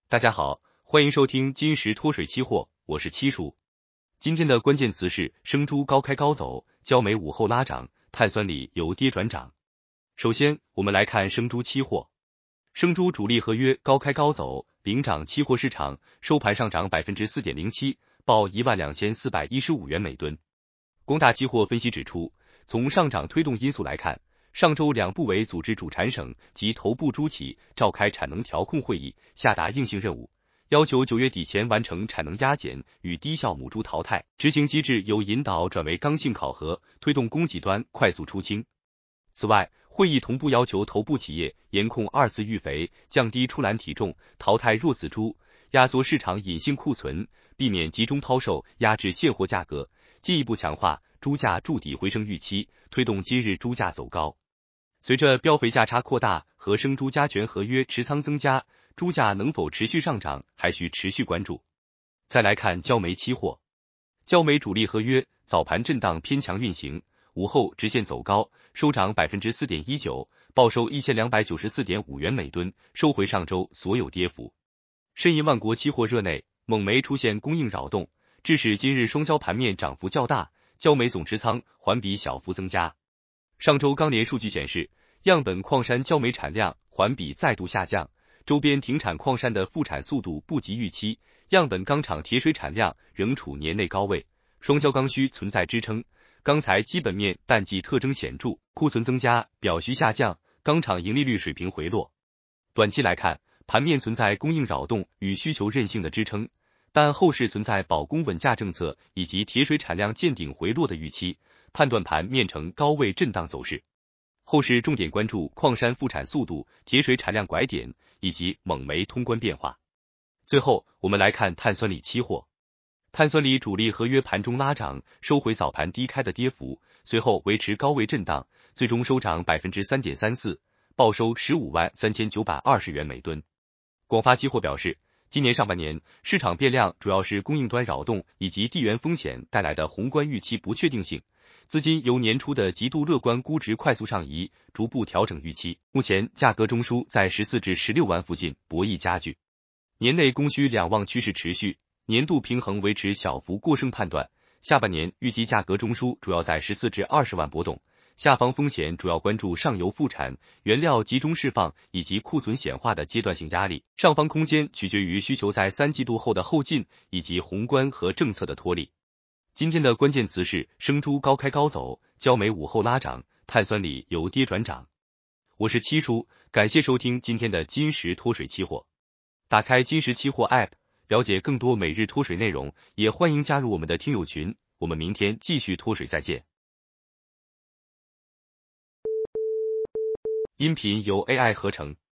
大家好，欢迎收听金石脱水期货，我是七叔。今天的关键词是生猪高开高走，焦煤午后拉涨，碳酸锂由跌转涨。首先，我们来看生猪期货。生猪主力合约高开高走，领涨期货市场收盘上涨 4.07%， 报12415元每吨。光大期货分析指出，从上涨推动因素来看，上周两部委组织主产省及头部猪企召开产能调控会议，下达硬性任务，要求9月底前完成产能压减与低效母猪淘汰，执行机制由引导转为刚性考核，推动供给端快速出清。此外，会议同步要求头部企业严控二次育肥，降低出栏体重，淘汰弱子猪，压缩市场隐性库存，避免集中抛售压制现货价格，进一步强化猪价筑底回升预期，推动今日猪价走高。随着标肥价差扩大和生猪加权合约持仓增加，猪价能否持续上涨还需持续关注。再来看焦煤期货，焦煤主力合约早盘震荡偏强运行，午后直线走高，收涨 4.19%， 报收 1294.5 元每吨，收回上周所有跌幅。申银万国期货热内，蒙煤出现供应扰动，致使今日双焦盘面涨幅较大，焦煤总持仓环比小幅增加。上周钢联数据显示，样本矿山焦煤产量环比再度下降，周边停产矿山的复产速度不及预期，样本钢厂铁水产量仍处年内高位，双焦刚需存在支撑，钢材基本面淡季特征显著，库存增加，表需下降，钢厂盈利率水平回落。短期来看，盘面存在供应扰动与需求韧性的支撑，但后市存在保供稳价政策以及铁水产量见顶回落的预期，判断盘面呈高位震荡走势。后市重点关注矿山复产速度、铁水产量拐点以及蒙煤通关变化。最后，我们来看碳酸锂期货。碳酸锂主力合约盘中拉涨，收回早盘低开的跌幅，随后维持高位震荡，最终收涨 3.34%， 报收153920元每吨。广发期货表示，今年上半年市场变量主要是供应端扰动以及地缘风险带来的宏观预期不确定性，资金由年初的极度乐观估值快速上移，逐步调整预期，目前价格中枢在14至16万附近博弈加剧。年内供需两旺趋势持续，年度平衡维持小幅过剩判断，下半年预计价格中枢主要在14至20万波动，下方风险主要关注上游复产、原料集中释放以及库存显化的阶段性压力，上方空间取决于需求在3季度后的后劲以及宏观和政策的托力。今天的关键词是生猪高开高走，焦煤午后拉涨，碳酸锂由跌转涨。我是七叔，感谢收听今天的金石脱水期货。打开金石期货 App， 了解更多每日脱水内容，也欢迎加入我们的听友群。我们明天继续脱水再见。音频由 AI 合成。